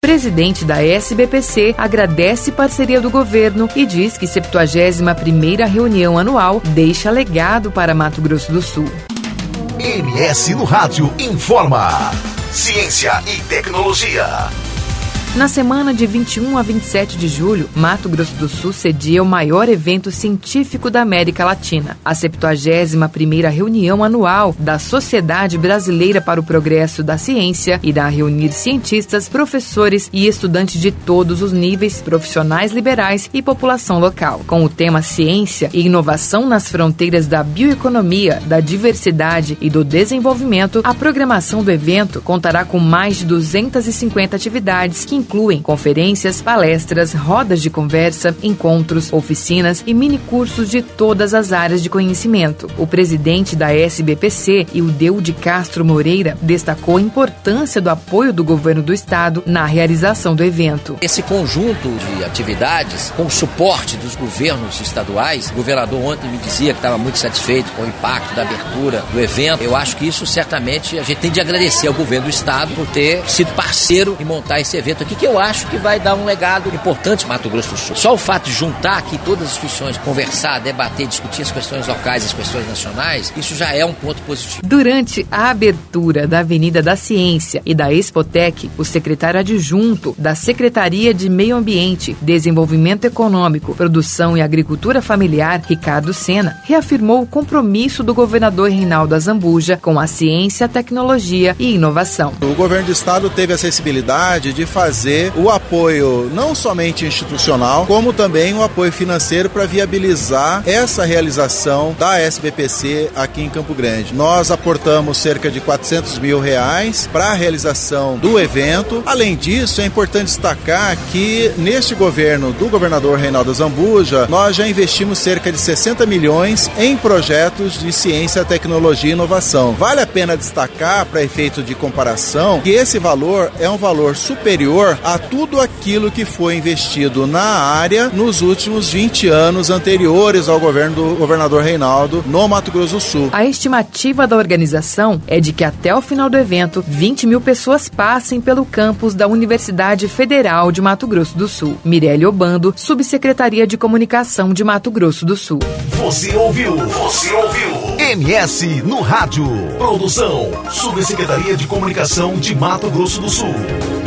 presidente da SBPC agradece parceria do governo e diz que 71ª reunião anual deixa legado para Mato Grosso do Sul. MS no Rádio informa. Ciência e tecnologia. Na semana de 21 a 27 de julho, Mato Grosso do Sul cedia o maior evento científico da América Latina, a 71ª reunião anual da Sociedade Brasileira para o Progresso da Ciência, irá reunir cientistas, professores e estudantes de todos os níveis, profissionais liberais e população local. Com o tema Ciência e Inovação nas Fronteiras da Bioeconomia, da Diversidade e do Desenvolvimento, a programação do evento contará com mais de 250 atividades que incluem conferências, palestras, rodas de conversa, encontros, oficinas e minicursos de todas as áreas de conhecimento. O presidente da SBPC, Ildeu de Castro Moreira, destacou a importância do apoio do governo do estado na realização do evento. Esse conjunto de atividades, com o suporte dos governos estaduais, o governador ontem me dizia que estava muito satisfeito com o impacto da abertura do evento. Eu acho que isso certamente a gente tem de agradecer ao governo do estado por ter sido parceiro em montar esse evento aqui, que eu acho que vai dar um legado importante para Mato Grosso do Sul. Só o fato de juntar aqui todas as instituições, conversar, debater, discutir as questões locais, as questões nacionais, isso já é um ponto positivo. Durante a abertura da Avenida da Ciência e da Expotec, o secretário adjunto da Secretaria de Meio Ambiente, Desenvolvimento Econômico, Produção e Agricultura Familiar, Ricardo Sena, reafirmou o compromisso do governador Reinaldo Azambuja com a ciência, tecnologia e inovação. O governo do estado teve a sensibilidade de fazer o apoio não somente institucional, como também o apoio financeiro para viabilizar essa realização da SBPC aqui em Campo Grande. Nós aportamos cerca de R$400 mil para a realização do evento. Além disso, é importante destacar que neste governo do governador Reinaldo Azambuja, nós já investimos cerca de 60 milhões em projetos de ciência, tecnologia e inovação. Vale a pena destacar, para efeito de comparação, que esse valor é um valor superior a tudo aquilo que foi investido na área nos últimos 20 anos anteriores ao governo do governador Reinaldo no Mato Grosso do Sul. A estimativa da organização é de que até o final do evento, 20 mil pessoas passem pelo campus da Universidade Federal de Mato Grosso do Sul. Mirelle Obando, Subsecretaria de Comunicação de Mato Grosso do Sul. Você ouviu MS no Rádio. Produção, Subsecretaria de Comunicação de Mato Grosso do Sul.